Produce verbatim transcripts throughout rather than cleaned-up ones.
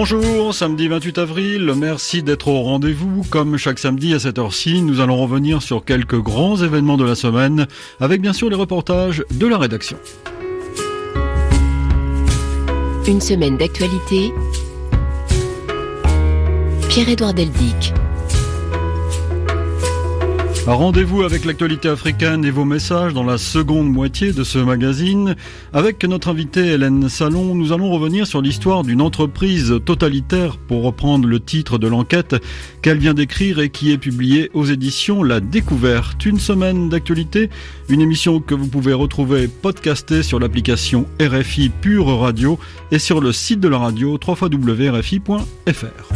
Bonjour, samedi vingt-huit avril, merci d'être au rendez-vous. Comme chaque samedi à cette heure-ci, nous allons revenir sur quelques grands événements de la semaine, avec bien sûr les reportages de la rédaction. Une semaine d'actualité, Pierre-Édouard Deldic. Rendez-vous avec l'actualité africaine et vos messages dans la seconde moitié de ce magazine. Avec notre invitée Hélène Salon, nous allons revenir sur l'histoire d'une entreprise totalitaire, pour reprendre le titre de l'enquête qu'elle vient d'écrire et qui est publiée aux éditions La Découverte. Une semaine d'actualité, une émission que vous pouvez retrouver podcastée sur l'application R F I Pure Radio et sur le site de la radio w w w point r f i point f r.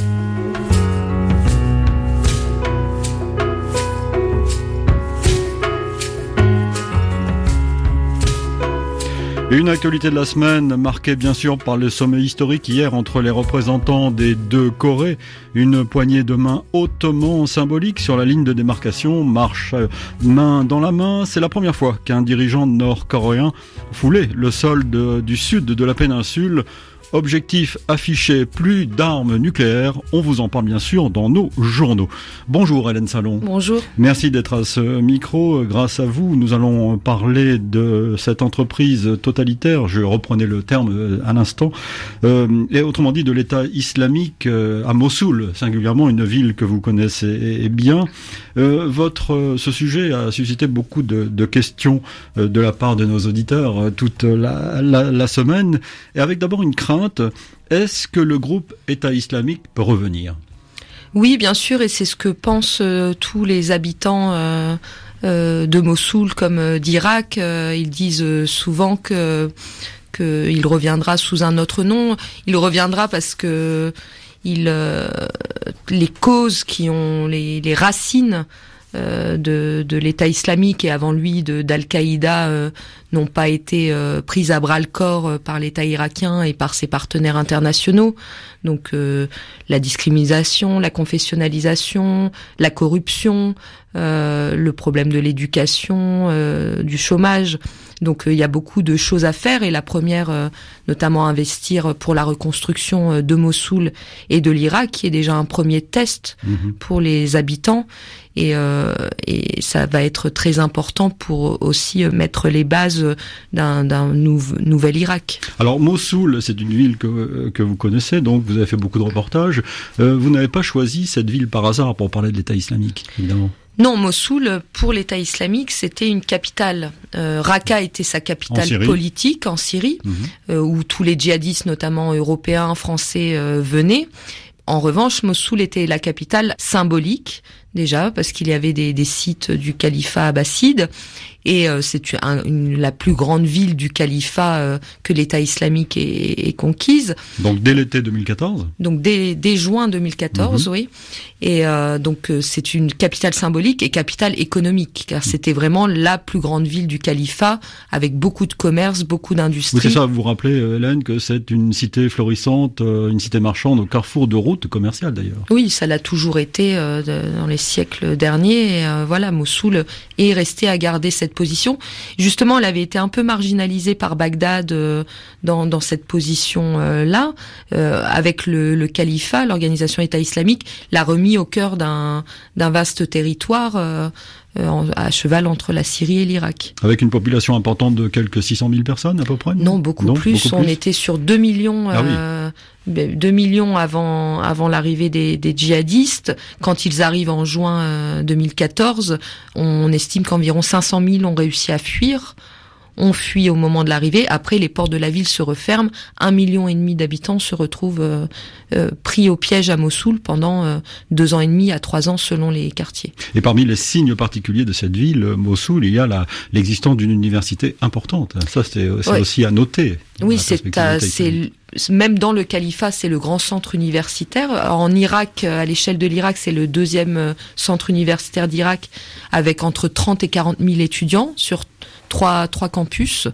Une actualité de la semaine marquée bien sûr par le sommet historique hier entre les représentants des deux Corées. Une poignée de main hautement symbolique sur la ligne de démarcation marche main dans la main. C'est la première fois qu'un dirigeant nord-coréen foulait le sol de, du sud de la péninsule. Objectif affiché, plus d'armes nucléaires. On vous en parle bien sûr dans nos journaux. Bonjour Hélène Salon. Bonjour. Merci d'être à ce micro. Grâce à vous, nous allons parler de cette entreprise totalitaire, je reprenais le terme à l'instant, euh, et autrement dit de l'État islamique euh, à Mossoul, singulièrement une ville que vous connaissez bien. Euh, votre, ce sujet a suscité beaucoup de, de questions euh, de la part de nos auditeurs euh, toute la, la, la semaine, et avec d'abord une crainte. Est-ce que le groupe État islamique peut revenir ? Oui, bien sûr, et c'est ce que pensent euh, tous les habitants euh, euh, de Mossoul comme euh, d'Irak. Euh, ils disent euh, souvent que qu'il reviendra sous un autre nom. Il reviendra parce que il, euh, les causes qui ont les, les racines euh, de, de l'État islamique et avant lui de, d'Al-Qaïda euh, n'ont pas été euh, prises à bras-le-corps euh, par l'État irakien et par ses partenaires internationaux. Donc euh, la discrimination, la confessionnalisation, la corruption, euh, le problème de l'éducation, euh, du chômage. Donc euh, il y a beaucoup de choses à faire et la première, euh, notamment investir pour la reconstruction euh, de Mossoul et de l'Irak, qui est déjà un premier test mmh. pour les habitants. Et, euh, et ça va être très important pour aussi mettre les bases d'un, d'un nou- nouvel Irak. Alors Mossoul, c'est une ville que, que vous connaissez, donc vous avez fait beaucoup de reportages. Euh, vous n'avez pas choisi cette ville par hasard pour parler de l'État islamique, évidemment. Non, Mossoul, pour l'État islamique, c'était une capitale. Euh, Raqqa était sa capitale en politique en Syrie, mmh. euh, où tous les djihadistes, notamment européens, français, euh, venaient. En revanche, Mossoul était la capitale symbolique, déjà, parce qu'il y avait des, des sites du califat abbasside, et euh, c'est un, une, la plus grande ville du califat euh, que l'État islamique ait, ait conquise. Donc dès l'été deux mille quatorze ? Donc dès, dès juin deux mille quatorze, mmh. oui. Et euh, donc euh, c'est une capitale symbolique et capitale économique, car c'était vraiment la plus grande ville du califat, avec beaucoup de commerce, beaucoup d'industrie. Oui, c'est ça, vous vous rappelez, Hélène, que c'est une cité florissante, euh, une cité marchande au carrefour de routes commerciales d'ailleurs. Oui, ça l'a toujours été euh, de, dans les siècles derniers. Et, euh, voilà, Mossoul est resté à garder cette position. Justement, elle avait été un peu marginalisée par Bagdad euh, dans, dans cette position-là, euh, euh, avec le, le califat, l'organisation État islamique, l'a remis au cœur d'un, d'un vaste territoire euh, euh, à cheval entre la Syrie et l'Irak. Avec une population importante de quelques six cent mille personnes à peu près ? Non, beaucoup, non, plus. beaucoup plus. On était sur deux millions. Ah euh, oui. deux millions avant avant l'arrivée des, des djihadistes. Quand ils arrivent en juin euh, deux mille quatorze, on estime qu'environ cinq cent mille ont réussi à fuir. On fuit au moment de l'arrivée. Après, les portes de la ville se referment. Un million et demi d'habitants se retrouvent euh, euh, pris au piège à Mossoul pendant euh, deux ans et demi à trois ans selon les quartiers. Et parmi les signes particuliers de cette ville, Mossoul, il y a la, l'existence d'une université importante. Ça, c'est, c'est ouais. aussi à noter. Oui, c'est, à, c'est même dans le califat, c'est le grand centre universitaire. En Irak, à l'échelle de l'Irak, c'est le deuxième centre universitaire d'Irak, avec entre trente et quarante mille étudiants sur trois trois campus.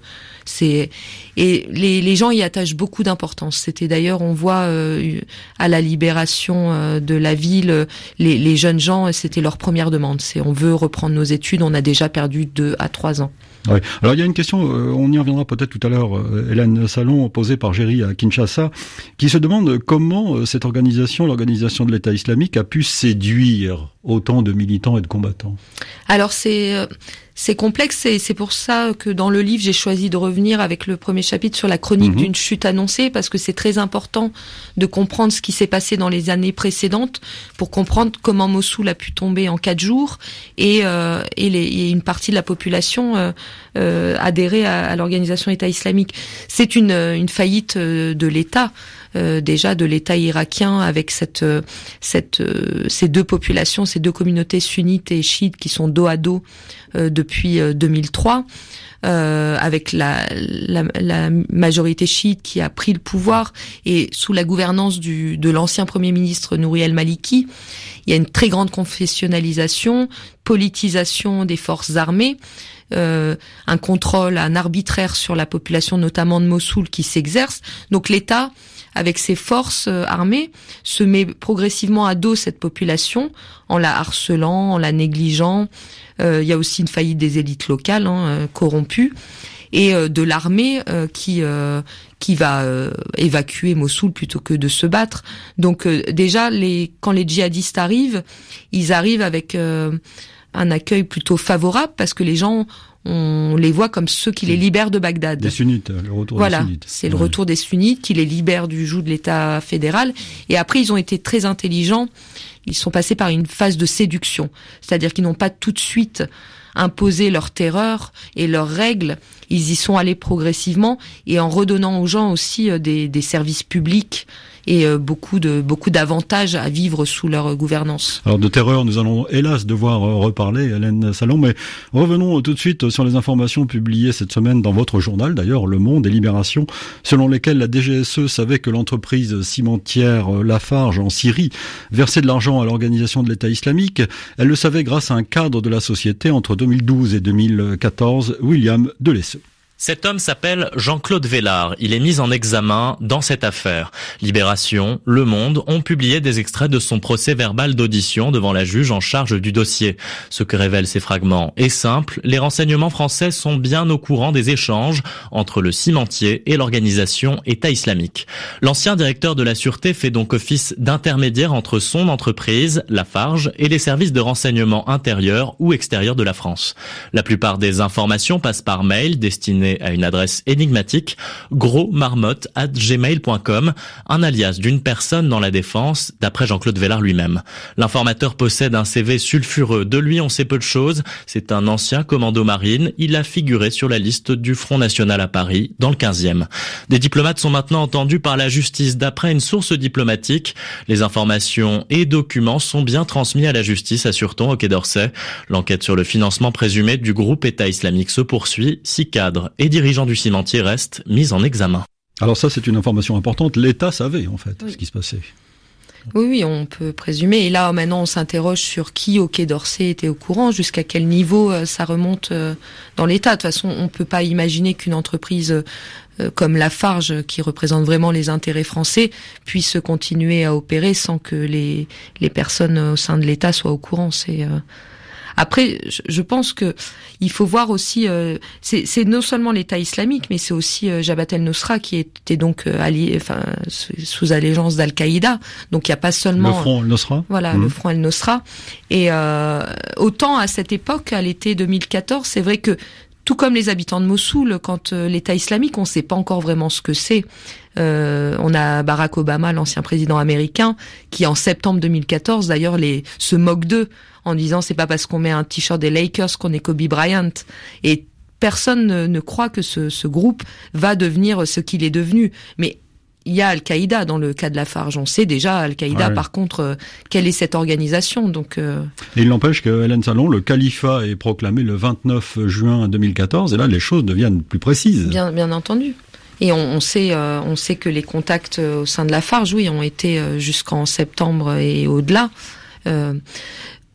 C'est et les, les gens y attachent beaucoup d'importance. C'était d'ailleurs, on voit euh, à la libération euh, de la ville, les, les jeunes gens, c'était leur première demande. C'est on veut reprendre nos études. On a déjà perdu deux à trois ans. Oui. Alors il y a une question, euh, on y reviendra peut-être tout à l'heure, euh, Hélène Salon, posée par Géry à Kinshasa, qui se demande comment euh, cette organisation, l'organisation de l'État islamique, a pu séduire autant de militants et de combattants. Alors c'est euh, c'est complexe et c'est pour ça que dans le livre j'ai choisi de revenir avec le premier chapitre sur la chronique mmh. d'une chute annoncée, parce que c'est très important de comprendre ce qui s'est passé dans les années précédentes pour comprendre comment Mossoul a pu tomber en quatre jours et euh, et, les, et une partie de la population euh, euh, adhérer à, à l'organisation État islamique. C'est une une faillite de l'État. Euh, déjà de l'État irakien avec cette, euh, cette, euh, ces deux populations, ces deux communautés sunnites et chiites qui sont dos à dos euh, depuis euh, deux mille trois, euh, avec la, la, la majorité chiite qui a pris le pouvoir et sous la gouvernance du, de l'ancien Premier ministre Nouri el-Maliki, il y a une très grande confessionnalisation, politisation des forces armées. Euh, un contrôle, un arbitraire sur la population, notamment de Mossoul, qui s'exerce. Donc l'État, avec ses forces euh, armées, se met progressivement à dos cette population en la harcelant, en la négligeant. Euh, il y a aussi une faillite des élites locales, hein, euh, corrompues, et euh, de l'armée euh, qui euh, qui va euh, évacuer Mossoul plutôt que de se battre. Donc euh, déjà, les quand les djihadistes arrivent, ils arrivent avec euh, un accueil plutôt favorable parce que les gens, on les voit comme ceux qui les libèrent de Bagdad. Des sunnites, le retour voilà, des sunnites. C'est le ouais. retour des sunnites qui les libèrent du joug de l'État fédéral. Et après, ils ont été très intelligents. Ils sont passés par une phase de séduction. C'est-à-dire qu'ils n'ont pas tout de suite imposé leur terreur et leurs règles. Ils y sont allés progressivement et en redonnant aux gens aussi des, des services publics et beaucoup de beaucoup d'avantages à vivre sous leur gouvernance. Alors de terreur, nous allons hélas devoir reparler, Hélène Salon, mais revenons tout de suite sur les informations publiées cette semaine dans votre journal, d'ailleurs, Le Monde et Libération, selon lesquelles la D G S E savait que l'entreprise cimentière Lafarge en Syrie versait de l'argent à l'organisation de l'État islamique. Elle le savait grâce à un cadre de la société entre deux mille douze et deux mille quatorze, William Delesseux. Cet homme s'appelle Jean-Claude Vélard. Il est mis en examen dans cette affaire. Libération, Le Monde ont publié des extraits de son procès verbal d'audition devant la juge en charge du dossier. Ce que révèlent ces fragments est simple. Les renseignements français sont bien au courant des échanges entre le cimentier et l'organisation État islamique. L'ancien directeur de la Sûreté fait donc office d'intermédiaire entre son entreprise, Lafarge, et les services de renseignement intérieur ou extérieur de la France. La plupart des informations passent par mail destinées à une adresse énigmatique, grosmarmotte arobase gmail point com, un alias d'une personne dans la défense, d'après Jean-Claude Vélard lui-même. L'informateur possède un C V sulfureux. De lui, on sait peu de choses. C'est un ancien commando marine. Il a figuré sur la liste du Front National à Paris, dans le quinzième. Des diplomates sont maintenant entendus par la justice. D'après une source diplomatique, les informations et documents sont bien transmis à la justice, assure-t-on au Quai d'Orsay. L'enquête sur le financement présumé du groupe État islamique se poursuit. Six cadres et dirigeants du cimentier restent mis en examen. Alors ça, c'est une information importante. L'État savait, en fait, oui. ce qui se passait. Oui, oui, on peut présumer. Et là, maintenant, on s'interroge sur qui au Quai d'Orsay était au courant, jusqu'à quel niveau euh, ça remonte euh, dans l'État. De toute façon, on peut pas imaginer qu'une entreprise euh, comme Lafarge, qui représente vraiment les intérêts français, puisse continuer à opérer sans que les les personnes au sein de l'État soient au courant. C'est euh, Après, je pense que il faut voir aussi, euh, c'est, c'est non seulement l'État islamique, mais c'est aussi euh, Jabhat el-Nusra qui était donc euh, allié, enfin sous allégeance d'Al-Qaïda. Donc il n'y a pas seulement le Front el-Nusra. Voilà, mmh. le Front el-Nusra. Et euh, autant à cette époque, à l'été deux mille quatorze, c'est vrai que tout comme les habitants de Mossoul, quand euh, l'État islamique, on ne sait pas encore vraiment ce que c'est. Euh, on a Barack Obama, l'ancien président américain, qui en septembre deux mille quatorze, d'ailleurs, les se moque d'eux en disant c'est pas parce qu'on met un t-shirt des Lakers qu'on est Kobe Bryant. Et personne ne, ne croit que ce, ce groupe va devenir ce qu'il est devenu. Mais il y a Al-Qaïda dans le cas de Lafarge. On sait déjà, Al-Qaïda, ouais. par contre, euh, quelle est cette organisation. Donc, euh... Et il n'empêche que, Hélène Salon, le califat est proclamé le vingt-neuf juin deux mille quatorze, et là, les choses deviennent plus précises. Bien, bien entendu. Et on, on sait, euh, on sait que les contacts au sein de Lafarge, oui, ont été jusqu'en septembre et au-delà. Euh,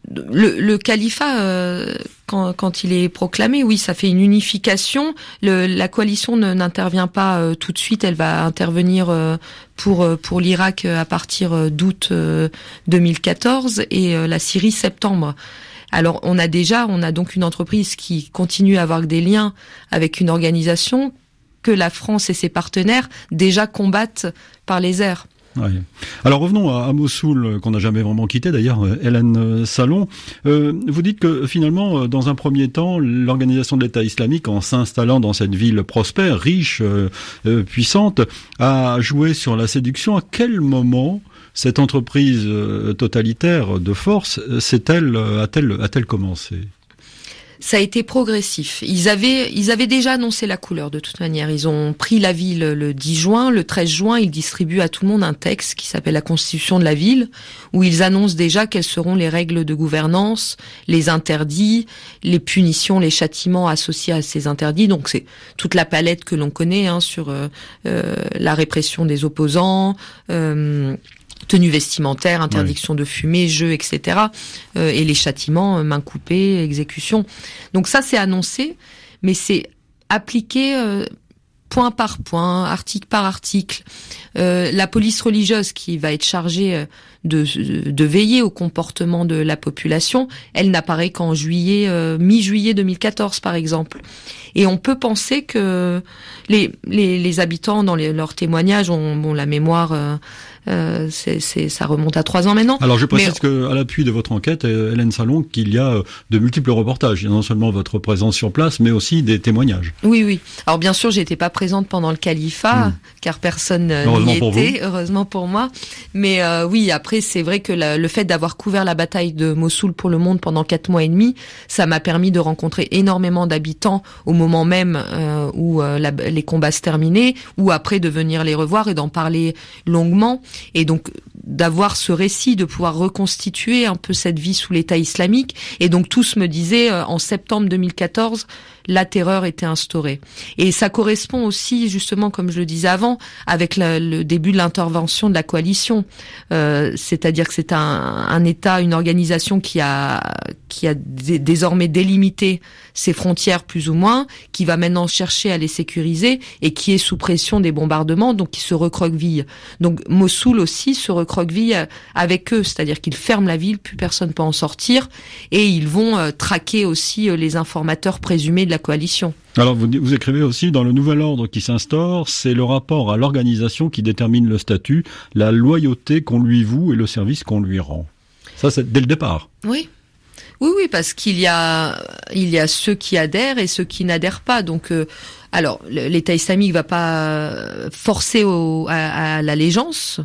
le, le califat, euh, quand, quand il est proclamé, oui, ça fait une unification. Le, la coalition ne, n'intervient pas euh, tout de suite. Elle va intervenir euh, pour pour l'Irak à partir d'août euh, deux mille quatorze et euh, la Syrie septembre. Alors, on a déjà, on a donc une entreprise qui continue à avoir des liens avec une organisation que la France et ses partenaires déjà combattent par les airs. Ouais. Alors revenons à, à Mossoul, qu'on n'a jamais vraiment quitté d'ailleurs, Hélène Salon. Euh, vous dites que finalement, dans un premier temps, l'organisation de l'État islamique, en s'installant dans cette ville prospère, riche, euh, euh, puissante, a joué sur la séduction. À quel moment cette entreprise euh, totalitaire de force s'est-elle, a-t-elle, a-t-elle commencé ? Ça a été progressif. Ils avaient, ils avaient déjà annoncé la couleur de toute manière. Ils ont pris la ville le dix juin. Le treize juin, ils distribuent à tout le monde un texte qui s'appelle la Constitution de la ville, où ils annoncent déjà quelles seront les règles de gouvernance, les interdits, les punitions, les châtiments associés à ces interdits. Donc c'est toute la palette que l'on connaît hein, sur euh, euh, la répression des opposants, euh, tenue vestimentaire, interdiction oui. de fumer, jeux, et cetera. Euh, et les châtiments, main coupée, exécution. Donc ça, c'est annoncé, mais c'est appliqué euh, point par point, article par article. Euh, la police religieuse qui va être chargée de, de veiller au comportement de la population, elle n'apparaît qu'en juillet, euh, mi-juillet deux mille quatorze, par exemple. Et on peut penser que les, les, les habitants, dans les, leurs témoignages, ont, ont la mémoire... Euh, Euh, c'est, c'est, ça remonte à trois ans maintenant. Alors je précise Mais... que à l'appui de votre enquête, Hélène Salon, qu'il y a de multiples reportages. Il y a non seulement votre présence sur place, mais aussi des témoignages. Oui, oui. Alors bien sûr, j'étais pas présente pendant le califat, mmh. car personne n'y était, heureusement pour moi. Mais euh, oui, après, c'est vrai que la, le fait d'avoir couvert la bataille de Mossoul pour Le Monde pendant quatre mois et demi, ça m'a permis de rencontrer énormément d'habitants au moment même euh, où euh, la, les combats se terminaient, ou après de venir les revoir et d'en parler longuement. Et donc d'avoir ce récit, de pouvoir reconstituer un peu cette vie sous l'État islamique. Et donc tous me disaient, euh, en septembre deux mille quatorze, la terreur était instaurée. Et ça correspond aussi, justement, comme je le disais avant, avec la, le début de l'intervention de la coalition. Euh, c'est-à-dire que c'est un, un État, une organisation qui a, qui a d- désormais délimité ses frontières plus ou moins, qui va maintenant chercher à les sécuriser et qui est sous pression des bombardements, donc qui se recroqueville. Donc Mossoul aussi se recroqueville avec eux, c'est-à-dire qu'ils ferment la ville, plus personne ne peut en sortir, et ils vont euh, traquer aussi euh, les informateurs présumés de la coalition. Alors vous, vous écrivez aussi, dans le nouvel ordre qui s'instaure, c'est le rapport à l'organisation qui détermine le statut, la loyauté qu'on lui voue et le service qu'on lui rend. Ça, c'est dès le départ. Oui. Oui, oui, parce qu'il y a, il y a ceux qui adhèrent et ceux qui n'adhèrent pas. Donc, euh, alors, l'État islamique va pas forcer au, à, à l'allégeance.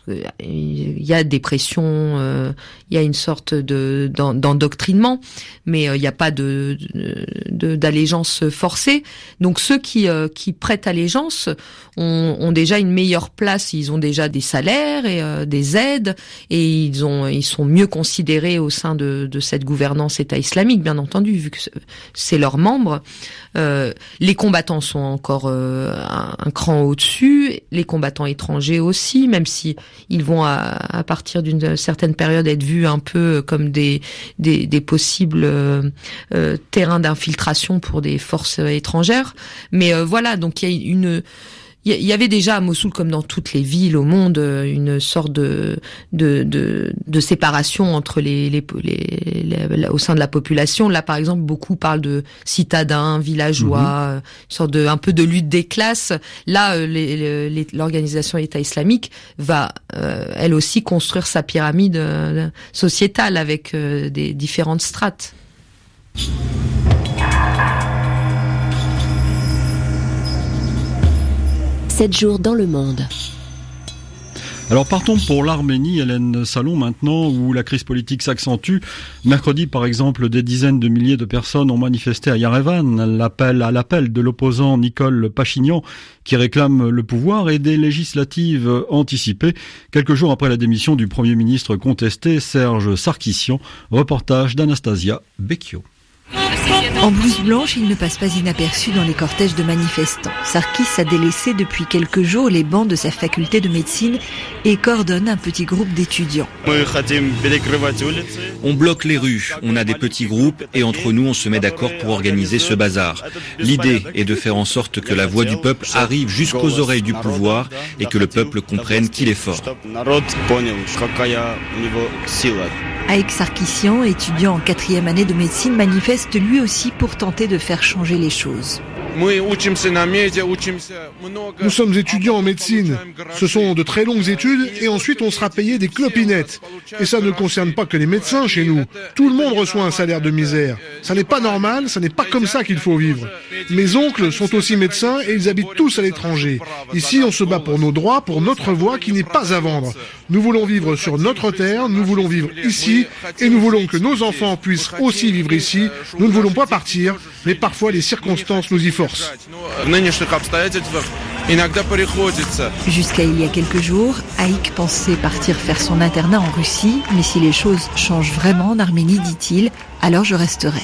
Il y a des pressions, euh, il y a une sorte de d'endoctrinement, mais euh, il n'y a pas de, de d'allégeance forcée. Donc ceux qui euh, qui prêtent allégeance ont, ont déjà une meilleure place, ils ont déjà des salaires et euh, des aides, et ils ont ils sont mieux considérés au sein de de cette gouvernance État islamique, bien entendu, vu que c'est leurs membres. Euh, les combattants sont encore euh, un, un cran au-dessus, les combattants étrangers aussi, même si ils vont à, à partir d'une certaine période être vus un peu comme des des, des possibles euh, euh, terrains d'infiltration pour des forces étrangères. Mais euh, voilà, donc il y a une il y avait déjà à Mossoul, comme dans toutes les villes au monde, une sorte de de de, de séparation entre les, les, les, les au sein de la population. Là, par exemple, beaucoup parlent de citadins, villageois, mmh. une sorte de un peu de lutte des classes. Là, les, les, l'organisation État islamique va euh, elle aussi construire sa pyramide euh, sociétale avec euh, des différentes strates. Sept jours dans le monde. Alors partons pour l'Arménie, Hélène Salon, maintenant, où la crise politique s'accentue. Mercredi, par exemple, des dizaines de milliers de personnes ont manifesté à Yerevan à l'appel, à l'appel de l'opposant Nicole Pachinian, qui réclame le pouvoir, et des législatives anticipées, quelques jours après la démission du Premier ministre contesté, Serge Sarkissian. Reportage d'Anastasia Becchio. En blouse blanche, il ne passe pas inaperçu dans les cortèges de manifestants. Sarkis a délaissé depuis quelques jours les bancs de sa faculté de médecine et coordonne un petit groupe d'étudiants. On bloque les rues, on a des petits groupes et entre nous on se met d'accord pour organiser ce bazar. L'idée est de faire en sorte que la voix du peuple arrive jusqu'aux oreilles du pouvoir et que le peuple comprenne qu'il est fort. Aïk Sarkissian, étudiant en quatrième année de médecine, manifeste lui aussi pour tenter de faire changer les choses. Nous sommes étudiants en médecine. Ce sont de très longues études et ensuite on sera payé des clopinettes. Et ça ne concerne pas que les médecins chez nous. Tout le monde reçoit un salaire de misère. Ça n'est pas normal, ça n'est pas comme ça qu'il faut vivre. Mes oncles sont aussi médecins et ils habitent tous à l'étranger. Ici, on se bat pour nos droits, pour notre voix qui n'est pas à vendre. Nous voulons vivre sur notre terre, nous voulons vivre ici et nous voulons que nos enfants puissent aussi vivre ici. Nous ne voulons pas partir, mais parfois les circonstances nous y forcent. Jusqu'à il y a quelques jours, Aïk pensait partir faire son internat en Russie, mais si les choses changent vraiment en Arménie, dit-il, alors je resterai.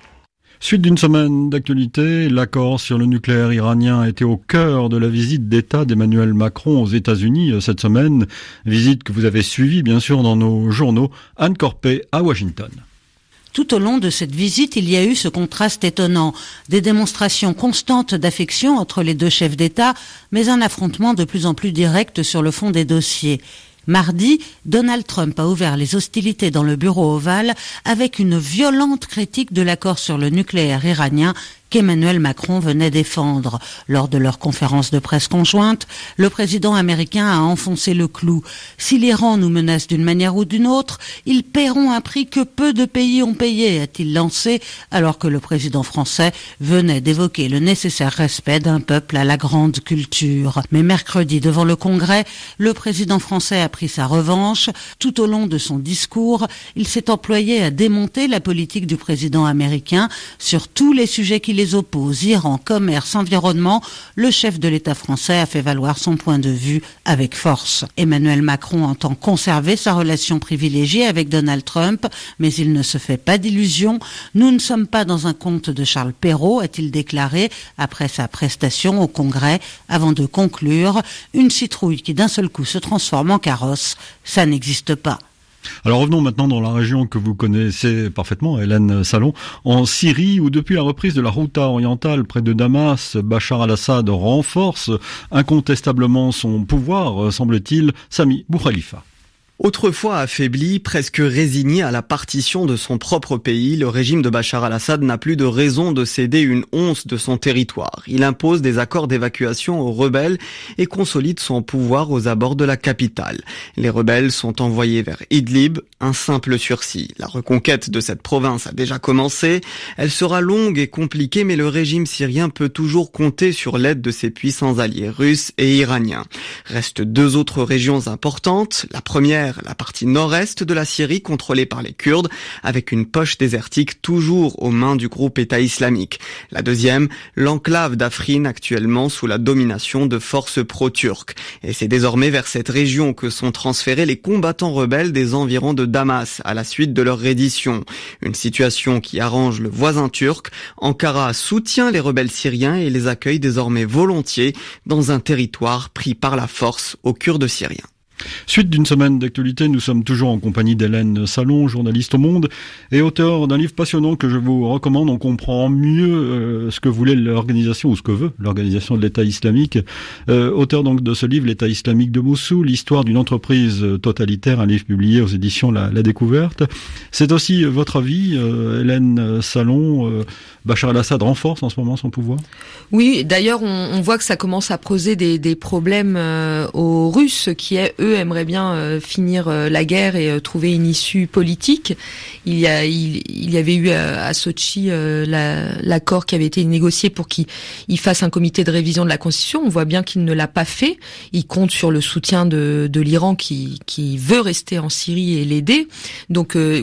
Suite d'une semaine d'actualité, l'accord sur le nucléaire iranien a été au cœur de la visite d'État d'Emmanuel Macron aux États-Unis cette semaine. Visite que vous avez suivie bien sûr dans nos journaux. Anne Corpet à Washington. Tout au long de cette visite, il y a eu ce contraste étonnant. Des démonstrations constantes d'affection entre les deux chefs d'État, mais un affrontement de plus en plus direct sur le fond des dossiers. Mardi, Donald Trump a ouvert les hostilités dans le bureau ovale avec une violente critique de l'accord sur le nucléaire iranien qu'Emmanuel Macron venait défendre. Lors de leur conférence de presse conjointe, le président américain a enfoncé le clou. Si l'Iran nous menace d'une manière ou d'une autre, ils paieront un prix que peu de pays ont payé, a-t-il lancé, alors que le président français venait d'évoquer le nécessaire respect d'un peuple à la grande culture. Mais mercredi, devant le Congrès, le président français a pris sa revanche. Tout au long de son discours, il s'est employé à démonter la politique du président américain sur tous les sujets qui les opposent, Iran, commerce, environnement. Le chef de l'État français a fait valoir son point de vue avec force. Emmanuel Macron entend conserver sa relation privilégiée avec Donald Trump, mais il ne se fait pas d'illusions. Nous ne sommes pas dans un conte de Charles Perrault, a-t-il déclaré après sa prestation au Congrès, avant de conclure, une citrouille qui d'un seul coup se transforme en carrosse, ça n'existe pas. Alors revenons maintenant dans la région que vous connaissez parfaitement, Hélène Salon, en Syrie, où depuis la reprise de la Ghouta orientale près de Damas, Bachar al-Assad renforce incontestablement son pouvoir, semble-t-il. Sami Boukhalifa. Autrefois affaibli, presque résigné à la partition de son propre pays, le régime de Bachar al-Assad n'a plus de raison de céder une once de son territoire. Il impose des accords d'évacuation aux rebelles et consolide son pouvoir aux abords de la capitale. Les rebelles sont envoyés vers Idlib, un simple sursis. La reconquête de cette province a déjà commencé. Elle sera longue et compliquée, mais le régime syrien peut toujours compter sur l'aide de ses puissants alliés russes et iraniens. Restent deux autres régions importantes. La première, la partie nord-est de la Syrie contrôlée par les Kurdes, avec une poche désertique toujours aux mains du groupe État islamique. La deuxième, l'enclave d'Afrin, actuellement sous la domination de forces pro-turques. Et c'est désormais vers cette région que sont transférés les combattants rebelles des environs de Damas à la suite de leur reddition. Une situation qui arrange le voisin turc. Ankara soutient les rebelles syriens et les accueille désormais volontiers dans un territoire pris par la force aux Kurdes syriens. Suite d'une semaine d'actualité, nous sommes toujours en compagnie d'Hélène Salon, journaliste au Monde et auteur d'un livre passionnant que je vous recommande. On comprend mieux euh, ce que voulait l'organisation ou ce que veut l'organisation de l'État islamique. Euh, auteur donc de ce livre, l'État islamique de Mossoul, l'histoire d'une entreprise totalitaire, un livre publié aux éditions La, La Découverte. C'est aussi votre avis, euh, Hélène Salon. Euh, Bachar al-Assad renforce en ce moment son pouvoir ? Oui, d'ailleurs, on, on voit que ça commence à poser des, des problèmes euh, aux Russes qui, eux, aimeraient bien euh, finir euh, la guerre et euh, trouver une issue politique. Il y a, il, il y avait eu à, à Sotchi euh, la, l'accord qui avait été négocié pour qu'il il fasse un comité de révision de la Constitution. On voit bien qu'il ne l'a pas fait. Il compte sur le soutien de, de l'Iran qui, qui veut rester en Syrie et l'aider. Donc euh, oui,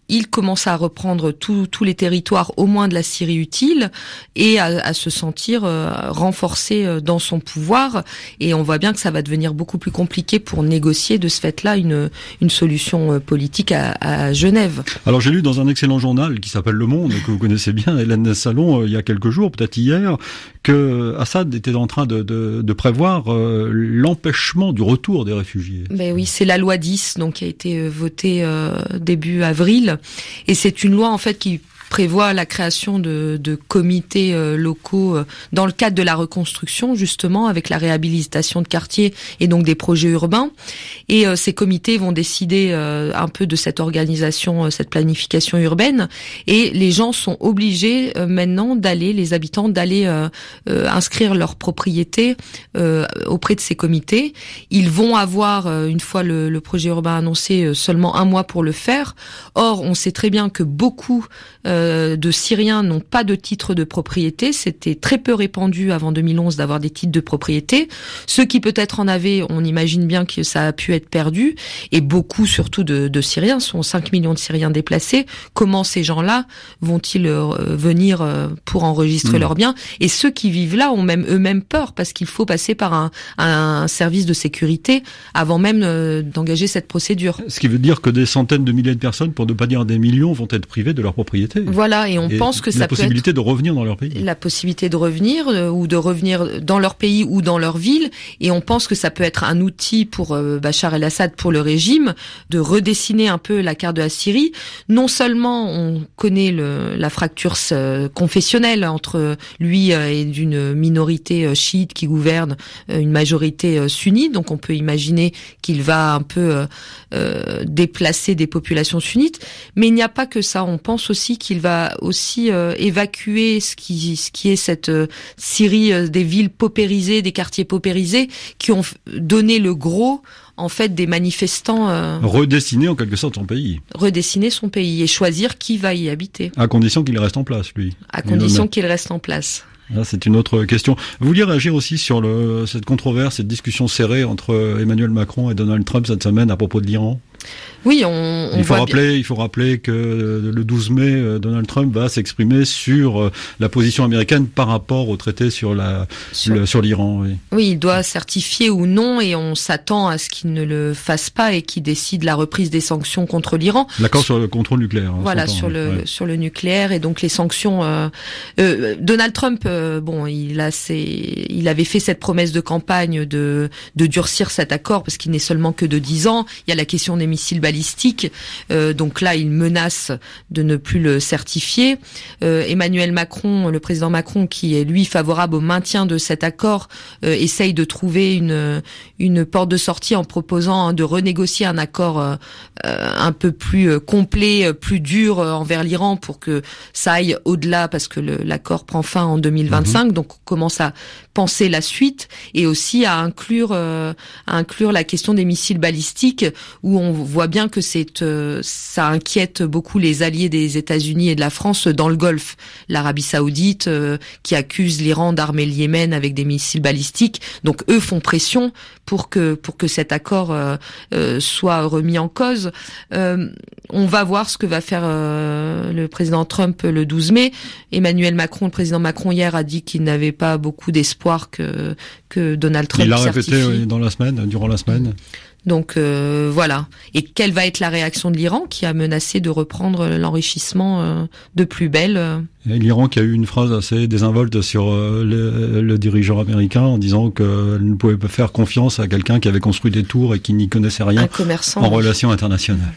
il commence à reprendre tous les territoires, au moins de la Syrie utile, et à, à se sentir euh, renforcé euh, dans son pouvoir. Et on voit bien que ça va devenir beaucoup plus compliqué pour négocier de ce fait-là une, une solution euh, politique à, à Genève. Alors j'ai lu dans un excellent journal qui s'appelle Le Monde, que vous connaissez bien, Hélène Salon, euh, il y a quelques jours, peut-être hier, que Assad était en train de, de, de prévoir euh, l'empêchement du retour des réfugiés. Ben oui, c'est la loi dix, donc qui a été euh, votée euh, début avril, et c'est une loi en fait qui prévoit la création de, de comités euh, locaux euh, dans le cadre de la reconstruction, justement, avec la réhabilitation de quartiers et donc des projets urbains. Et euh, ces comités vont décider euh, un peu de cette organisation, euh, cette planification urbaine. Et les gens sont obligés euh, maintenant d'aller, les habitants, d'aller euh, euh, inscrire leur propriété euh, auprès de ces comités. Ils vont avoir, euh, une fois le, le projet urbain annoncé, euh, seulement un mois pour le faire. Or, on sait très bien que beaucoup euh, de Syriens n'ont pas de titre de propriété. C'était très peu répandu avant deux mille onze d'avoir des titres de propriété. Ceux qui peut-être en avaient, on imagine bien que ça a pu être perdu. Et beaucoup, surtout de, de Syriens, sont cinq millions de Syriens déplacés. Comment ces gens-là vont-ils euh, venir euh, pour enregistrer mmh. leurs biens? Et ceux qui vivent là ont même eux-mêmes peur parce qu'il faut passer par un, un service de sécurité avant même euh, d'engager cette procédure. Ce qui veut dire que des centaines de milliers de personnes, pour ne pas dire des millions, vont être privées de leur propriété. Voilà, et on et pense que ça peut être... La possibilité de revenir dans leur pays. La possibilité de revenir, euh, ou de revenir dans leur pays ou dans leur ville, et on pense que ça peut être un outil pour euh, Bachar el-Assad, pour le régime, de redessiner un peu la carte de la Syrie. Non seulement on connaît le, la fracture euh, confessionnelle entre lui euh, et d'une minorité euh, chiite qui gouverne euh, une majorité euh, sunnite, donc on peut imaginer qu'il va un peu euh, euh, déplacer des populations sunnites, mais il n'y a pas que ça, on pense aussi qu'il va aussi euh, évacuer ce qui, ce qui est cette euh, Syrie euh, des villes paupérisées, des quartiers paupérisés, qui ont donné le gros en fait des manifestants. Euh, redessiner en quelque sorte son pays. Redessiner son pays et choisir qui va y habiter. À condition qu'il reste en place, lui. À condition qu'il reste en place. Là, c'est une autre question. Vous vouliez réagir aussi sur le, cette controverse, cette discussion serrée entre Emmanuel Macron et Donald Trump cette semaine à propos de l'Iran? Oui, on, on il faut voit rappeler, bien. Il faut rappeler que le douze mai, Donald Trump va s'exprimer sur la position américaine par rapport au traité sur la sur, le, sur l'Iran. Oui. oui, il doit certifier ou non, et on s'attend à ce qu'il ne le fasse pas et qu'il décide la reprise des sanctions contre l'Iran. L'accord sur le contrôle nucléaire. Hein, voilà, sur le ouais. sur le nucléaire et donc les sanctions. Euh, euh, Donald Trump, euh, bon, il a ses, il avait fait cette promesse de campagne de de durcir cet accord parce qu'il n'est seulement que de dix ans. Il y a la question des missiles balistiques, euh, donc là il menace de ne plus le certifier. Euh, Emmanuel Macron, le président Macron, qui est lui favorable au maintien de cet accord, euh, essaye de trouver une une porte de sortie en proposant de renégocier un accord euh, un peu plus complet, plus dur envers l'Iran pour que ça aille au-delà, parce que le, l'accord prend fin en deux mille vingt-cinq, mmh. donc on commence à penser la suite et aussi à inclure euh, à inclure la question des missiles balistiques, où on voit bien que c'est euh, ça inquiète beaucoup les alliés des États-Unis et de la France dans le Golfe. L'Arabie Saoudite euh, qui accuse l'Iran d'armer le Yémen avec des missiles balistiques. Donc eux font pression pour que pour que cet accord euh, euh, soit remis en cause. Euh, on va voir ce que va faire euh, le président Trump le douze mai. Emmanuel Macron, le président Macron hier a dit qu'il n'avait pas beaucoup d'espoir que que Donald Trump certifie. Il l'a répété dans la semaine, durant la semaine. Donc euh, voilà. Et quelle va être la réaction de l'Iran, qui a menacé de reprendre l'enrichissement euh, de plus belle euh. Et l'Iran qui a eu une phrase assez désinvolte sur euh, le, le dirigeant américain en disant qu'elle ne pouvait pas faire confiance à quelqu'un qui avait construit des tours et qui n'y connaissait rien Un commerçant, en relations internationales.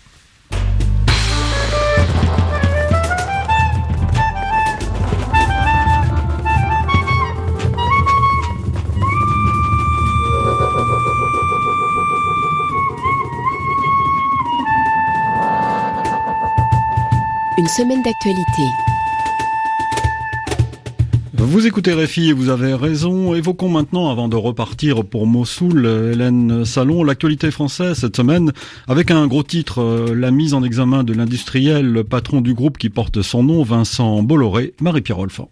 Une semaine d'actualité. Vous écoutez R F I et vous avez raison. Évoquons maintenant, avant de repartir pour Mossoul, Hélène Salon, l'actualité française cette semaine, avec un gros titre, la mise en examen de l'industriel, le patron du groupe qui porte son nom, Vincent Bolloré. Marie-Pierre Rolfan.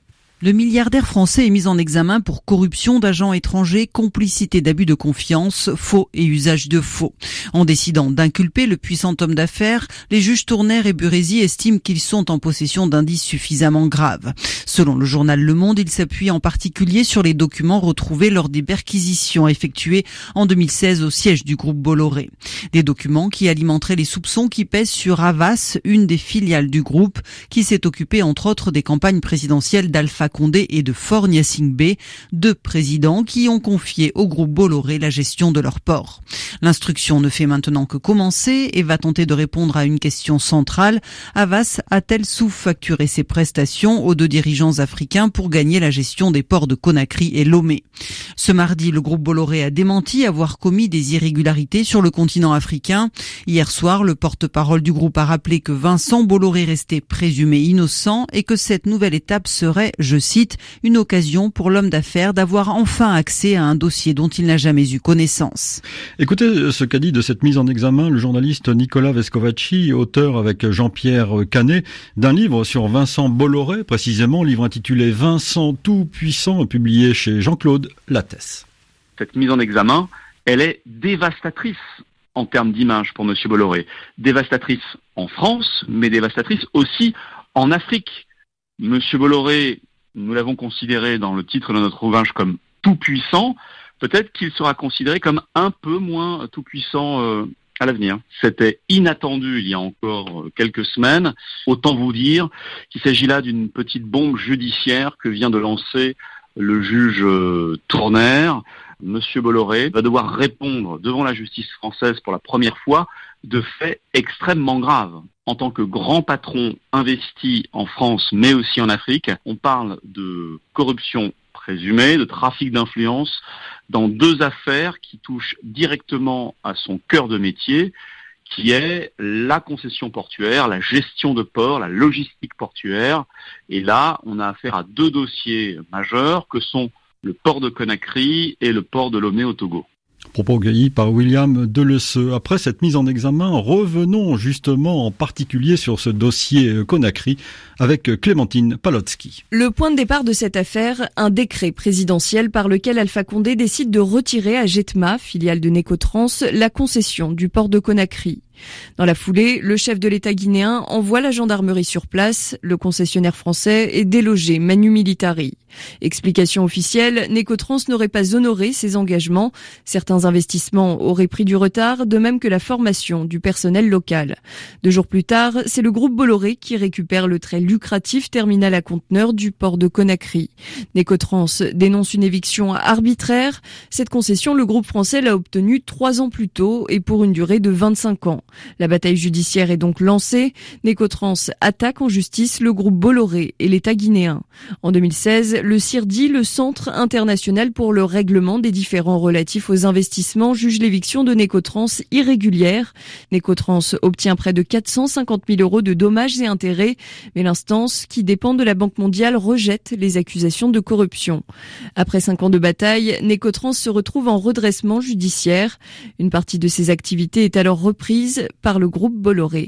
Le milliardaire français est mis en examen pour corruption d'agents étrangers, complicité d'abus de confiance, faux et usage de faux. En décidant d'inculper le puissant homme d'affaires, les juges Tournaire et Burési estiment qu'ils sont en possession d'indices suffisamment graves. Selon le journal Le Monde, il s'appuie en particulier sur les documents retrouvés lors des perquisitions effectuées en deux mille seize au siège du groupe Bolloré. Des documents qui alimenteraient les soupçons qui pèsent sur Havas, une des filiales du groupe, qui s'est occupée entre autres des campagnes présidentielles d'Alpha Condé et de Faure Gnassingbé, deux présidents qui ont confié au groupe Bolloré la gestion de leur port. L'instruction ne fait maintenant que commencer et va tenter de répondre à une question centrale. Havas a-t-elle sous-facturé ses prestations aux deux dirigeants africains pour gagner la gestion des ports de Conakry et Lomé? Ce mardi, le groupe Bolloré a démenti avoir commis des irrégularités sur le continent africain. Hier soir, le porte-parole du groupe a rappelé que Vincent Bolloré restait présumé innocent et que cette nouvelle étape serait, je cite, une occasion pour l'homme d'affaires d'avoir enfin accès à un dossier dont il n'a jamais eu connaissance. Écoutez ce qu'a dit de cette mise en examen le journaliste Nicolas Vescovaci, auteur avec Jean-Pierre Canet d'un livre sur Vincent Bolloré, précisément, livre intitulé Vincent Tout-Puissant, publié chez Jean-Claude Lattès. Cette mise en examen, elle est dévastatrice en termes d'image pour M. Bolloré. Dévastatrice en France, mais dévastatrice aussi en Afrique. M. Bolloré, nous l'avons considéré dans le titre de notre ouvrage comme tout-puissant. Peut-être qu'il sera considéré comme un peu moins tout-puissant euh, à l'avenir. C'était inattendu il y a encore quelques semaines. Autant vous dire qu'il s'agit là d'une petite bombe judiciaire que vient de lancer le juge euh, Tournaire. Monsieur Bolloré va devoir répondre devant la justice française pour la première fois de faits extrêmement graves. En tant que grand patron investi en France mais aussi en Afrique, on parle de corruption présumée, de trafic d'influence dans deux affaires qui touchent directement à son cœur de métier, qui est la concession portuaire, la gestion de port, la logistique portuaire. Et là, on a affaire à deux dossiers majeurs que sont le port de Conakry et le port de Lomé au Togo. Propos cueillis par William Delesseux. Après cette mise en examen, revenons justement en particulier sur ce dossier Conakry avec Clémentine Palotsky. Le point de départ de cette affaire, un décret présidentiel par lequel Alpha Condé décide de retirer à Jetma, filiale de Necotrans, la concession du port de Conakry. Dans la foulée, le chef de l'État guinéen envoie la gendarmerie sur place. Le concessionnaire français est délogé manu militari. Explication officielle, Necotrans n'aurait pas honoré ses engagements. Certains investissements auraient pris du retard, de même que la formation du personnel local. Deux jours plus tard, c'est le groupe Bolloré qui récupère le très lucratif terminal à conteneurs du port de Conakry. Necotrans dénonce une éviction arbitraire. Cette concession, le groupe français l'a obtenue trois ans plus tôt et pour une durée de vingt-cinq ans. La bataille judiciaire est donc lancée. Necotrans attaque en justice le groupe Bolloré et l'État guinéen. En deux mille seize, le C I R D I, le Centre international pour le règlement des différends relatifs aux investissements, juge l'éviction de Necotrans irrégulière. Necotrans obtient près de quatre cent cinquante mille euros de dommages et intérêts, mais l'instance, qui dépend de la Banque mondiale, rejette les accusations de corruption. Après cinq ans de bataille, Necotrans se retrouve en redressement judiciaire. Une partie de ses activités est alors reprise par le groupe Bolloré.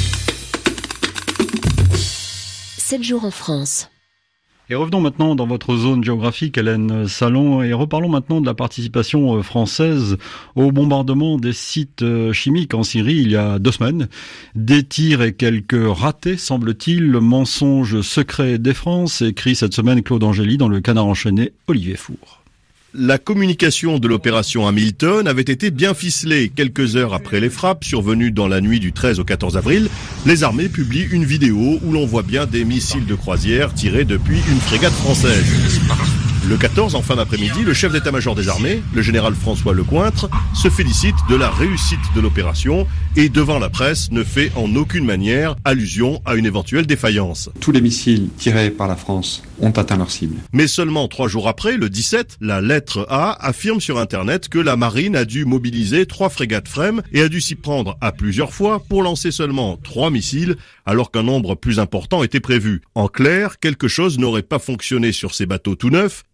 sept jours en France. Et revenons maintenant dans votre zone géographique, Hélène Salon, et reparlons maintenant de la participation française au bombardement des sites chimiques en Syrie il y a deux semaines. Des tirs et quelques ratés, semble-t-il, le mensonge secret des France, écrit cette semaine Claude Angéli dans le Canard enchaîné, Olivier Four. La communication de l'opération Hamilton avait été bien ficelée. Quelques heures après les frappes survenues dans la nuit du treize au quatorze avril, les armées publient une vidéo où l'on voit bien des missiles de croisière tirés depuis une frégate française. Le quatorze, en fin d'après-midi, le chef d'état-major des armées, le général François Lecointre, se félicite de la réussite de l'opération et, devant la presse, ne fait en aucune manière allusion à une éventuelle défaillance. Tous les missiles tirés par la France ont atteint leur cible. Mais seulement trois jours après, le dix-sept, la lettre A affirme sur Internet que la marine a dû mobiliser trois frégates F R E M et a dû s'y prendre à plusieurs fois pour lancer seulement trois missiles, alors qu'un nombre plus important était prévu. En clair, quelque chose n'aurait pas fonctionné sur ces bateaux tout neufs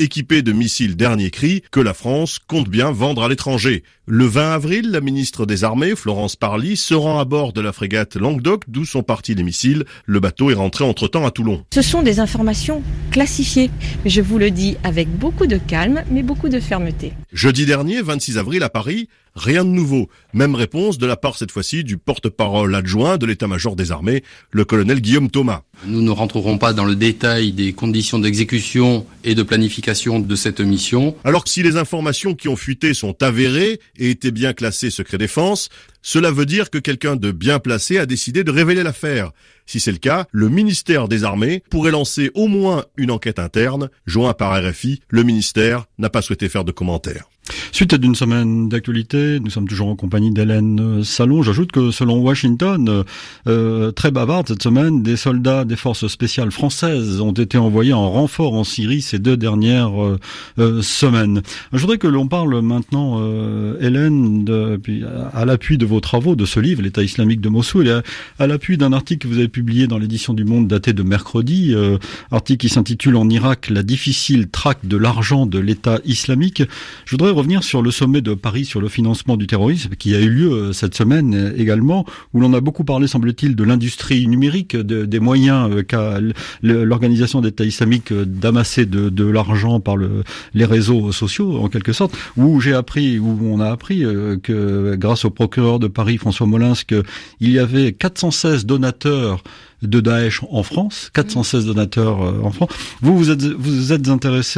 équipés de missiles dernier cri que la France compte bien vendre à l'étranger. Le vingt avril, la ministre des Armées, Florence Parly, se rend à bord de la frégate Languedoc, d'où sont partis les missiles. Le bateau est rentré entre-temps à Toulon. Ce sont des informations classifiées. Je vous le dis avec beaucoup de calme, mais beaucoup de fermeté. Jeudi dernier, vingt-six avril, à Paris, rien de nouveau. Même réponse de la part cette fois-ci du porte-parole adjoint de l'état-major des armées, le colonel Guillaume Thomas. Nous ne rentrerons pas dans le détail des conditions d'exécution et de planification de cette mission. Alors que si les informations qui ont fuité sont avérées et étaient bien classées secret défense, cela veut dire que quelqu'un de bien placé a décidé de révéler l'affaire. Si c'est le cas, le ministère des Armées pourrait lancer au moins une enquête interne. Joint par R F I, le ministère n'a pas souhaité faire de commentaires. Suite d'une semaine d'actualité, nous sommes toujours en compagnie d'Hélène Salon. J'ajoute que selon Washington, euh, très bavarde cette semaine, des soldats des forces spéciales françaises ont été envoyés en renfort en Syrie ces deux dernières euh, euh, semaines. Je voudrais que l'on parle maintenant, euh, Hélène, de, puis à l'appui de vos travaux, de ce livre, l'État islamique de Mossoul, et à, à l'appui d'un article que vous avez publié dans l'édition du Monde daté de mercredi, euh, article qui s'intitule « En Irak, la difficile traque de l'argent de l'État islamique ». Je voudrais revenir sur le sommet de Paris sur le financement du terrorisme qui a eu lieu cette semaine également, où l'on a beaucoup parlé, semble-t-il, de l'industrie numérique, de, des moyens qu'a l'organisation d'État islamique d'amasser de, de l'argent par le, les réseaux sociaux, en quelque sorte, où j'ai appris, où on a appris que grâce au procureur de Paris, François Molins, qu'il y avait quatre cent seize donateurs de Daesh en France, quatre cent seize donateurs en France. Vous, vous êtes, vous êtes intéressé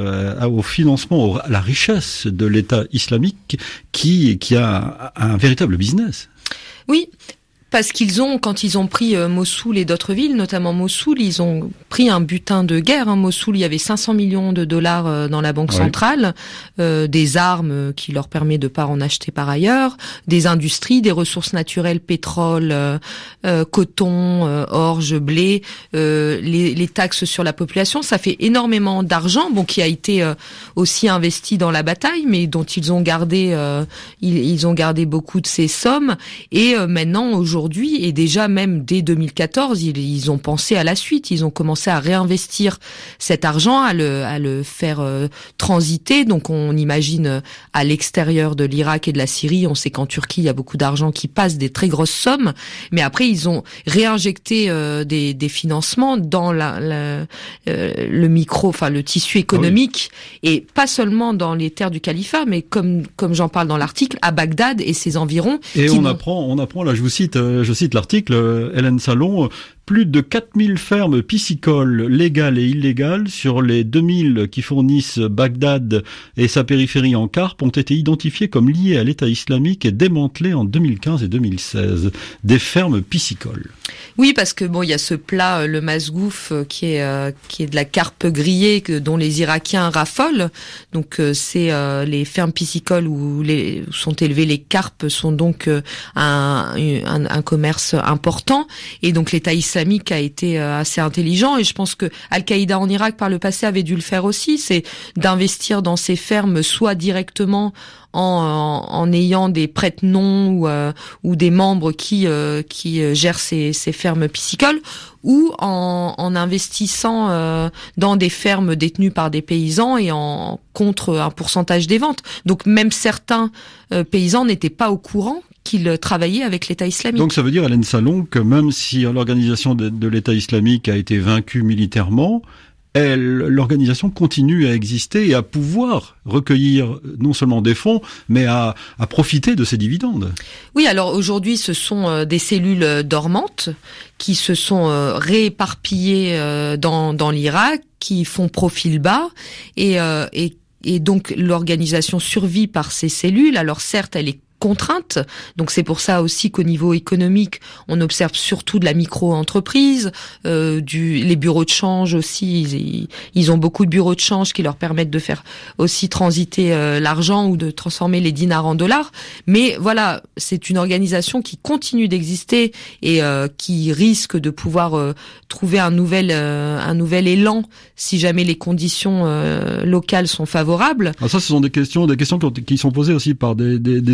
au financement, à la richesse de l'État islamique qui, qui a un véritable business. Oui. Parce qu'ils ont, quand ils ont pris euh, Mossoul et d'autres villes, notamment Mossoul, ils ont pris un butin de guerre. Hein. Mossoul, il y avait cinq cents millions de dollars euh, dans la banque ouais. centrale, euh, des armes euh, qui leur permet de pas en acheter par ailleurs, des industries, des ressources naturelles, pétrole, euh, euh, coton, euh, orge, blé, euh, les, les taxes sur la population. Ça fait énormément d'argent, bon, qui a été euh, aussi investi dans la bataille, mais dont ils ont gardé, euh, ils, ils ont gardé beaucoup de ces sommes. Et euh, maintenant, aujourd'hui, Aujourd'hui, et déjà même dès deux mille quatorze, ils, ils ont pensé à la suite. Ils ont commencé à réinvestir cet argent, à le, à le faire euh, transiter. Donc on imagine euh, à l'extérieur de l'Irak et de la Syrie. On sait qu'en Turquie, il y a beaucoup d'argent qui passe, des très grosses sommes. Mais après, ils ont réinjecté euh, des, des financements dans la, la, euh, le micro, enfin le tissu économique, oui. Et pas seulement dans les terres du califat, mais comme comme j'en parle dans l'article, à Bagdad et ses environs. Et on apprend, on apprend là, je vous cite. Je cite l'article, Hélène Salon, plus de quatre mille fermes piscicoles légales et illégales sur les deux mille qui fournissent Bagdad et sa périphérie en carpe ont été identifiées comme liées à l'État islamique et démantelées en deux mille quinze et deux mille seize. Des fermes piscicoles. Oui, parce que bon, il y a ce plat, le masgouf, qui est euh, qui est de la carpe grillée que, dont les Irakiens raffolent. Donc euh, c'est euh, les fermes piscicoles où, les, où sont élevées les carpes sont donc euh, un, un un commerce important. Et donc l'État islamique a été euh, assez intelligent. Et je pense que Al-Qaïda en Irak par le passé avait dû le faire aussi. C'est d'investir dans ces fermes, soit directement En, en, en ayant des prête-noms ou, euh, ou des membres qui euh, qui euh, gèrent ces, ces fermes piscicoles, ou en, en investissant euh, dans des fermes détenues par des paysans et en contre un pourcentage des ventes. Donc même certains euh, paysans n'étaient pas au courant qu'ils travaillaient avec l'État islamique. Donc ça veut dire, Hélène Salon, que même si l'organisation de, de l'État islamique a été vaincue militairement, Elle, l'organisation continue à exister et à pouvoir recueillir non seulement des fonds, mais à, à profiter de ces dividendes. Oui, alors aujourd'hui, ce sont euh, des cellules dormantes qui se sont euh, rééparpillées euh, dans, dans l'Irak, qui font profil bas, et, euh, et, et donc l'organisation survit par ces cellules. Alors certes, elle est contraintes. Donc c'est pour ça aussi qu'au niveau économique, on observe surtout de la micro-entreprise, euh, du, les bureaux de change aussi. Ils, ils ont beaucoup de bureaux de change qui leur permettent de faire aussi transiter euh, l'argent ou de transformer les dinars en dollars. Mais voilà, c'est une organisation qui continue d'exister et euh, qui risque de pouvoir euh, trouver un nouvel euh, un nouvel élan si jamais les conditions euh, locales sont favorables. Alors ça, ce sont des questions, des questions qui sont posées aussi par des, des, des auditeurs.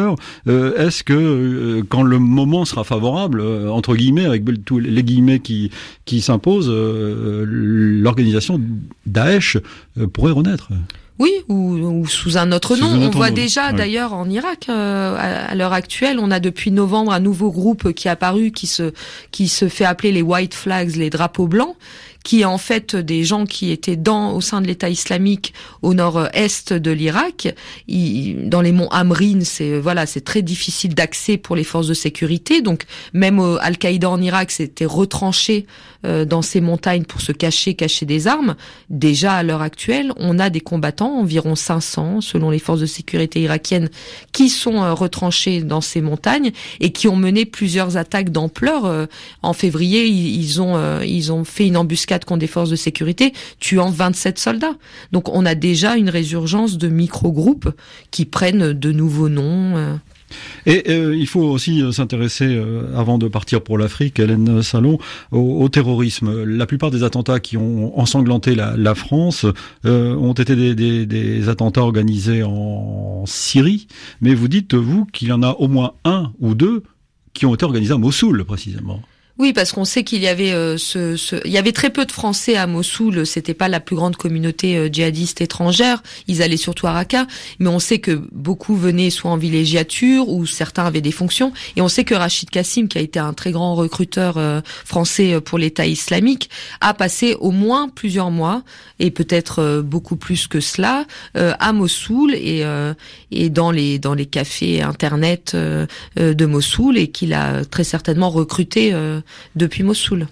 l'heure. Euh, est-ce que euh, quand le moment sera favorable, euh, entre guillemets, avec tous les guillemets qui, qui s'imposent, euh, l'organisation Daesh euh, pourrait renaître ? Oui, ou, ou sous un autre nom. Un autre on voit nom. déjà, oui. d'ailleurs, en Irak, euh, à, à l'heure actuelle, on a depuis novembre un nouveau groupe qui est apparu, qui se, qui se fait appeler les White Flags, les drapeaux blancs, qui est en fait des gens qui étaient dans au sein de l'État islamique au nord-est de l'Irak. Ils, dans les monts Amrin, c'est voilà, c'est très difficile d'accès pour les forces de sécurité. Donc même euh, Al-Qaïda en Irak s'était retranché euh, dans ces montagnes pour se cacher, cacher des armes. Déjà à l'heure actuelle, on a des combattants, environ cinq cents selon les forces de sécurité irakiennes, qui sont euh, retranchés dans ces montagnes et qui ont mené plusieurs attaques d'ampleur. Euh, en février, ils, ils ont euh, ils ont fait une embuscade contre des forces de sécurité, tuant vingt-sept soldats. Donc on a déjà une résurgence de micro-groupes qui prennent de nouveaux noms. Euh. Et euh, il faut aussi s'intéresser, euh, avant de partir pour l'Afrique, Hélène Salon, au, au terrorisme. La plupart des attentats qui ont ensanglanté la, la France euh, ont été des, des, des attentats organisés en Syrie, mais vous dites, vous, qu'il y en a au moins un ou deux qui ont été organisés à Mossoul, précisément. Oui, parce qu'on sait qu'il y avait euh, ce, ce, il y avait très peu de Français à Mossoul. C'était pas la plus grande communauté euh, djihadiste étrangère. Ils allaient surtout à Raqqa, mais on sait que beaucoup venaient soit en villégiature ou certains avaient des fonctions. Et on sait que Rachid Kassim, qui a été un très grand recruteur euh, français pour l'État islamique, a passé au moins plusieurs mois et peut-être euh, beaucoup plus que cela euh, à Mossoul et euh, et dans les dans les cafés internet euh, euh, de Mossoul et qu'il a très certainement recruté. Euh, depuis Mossoul.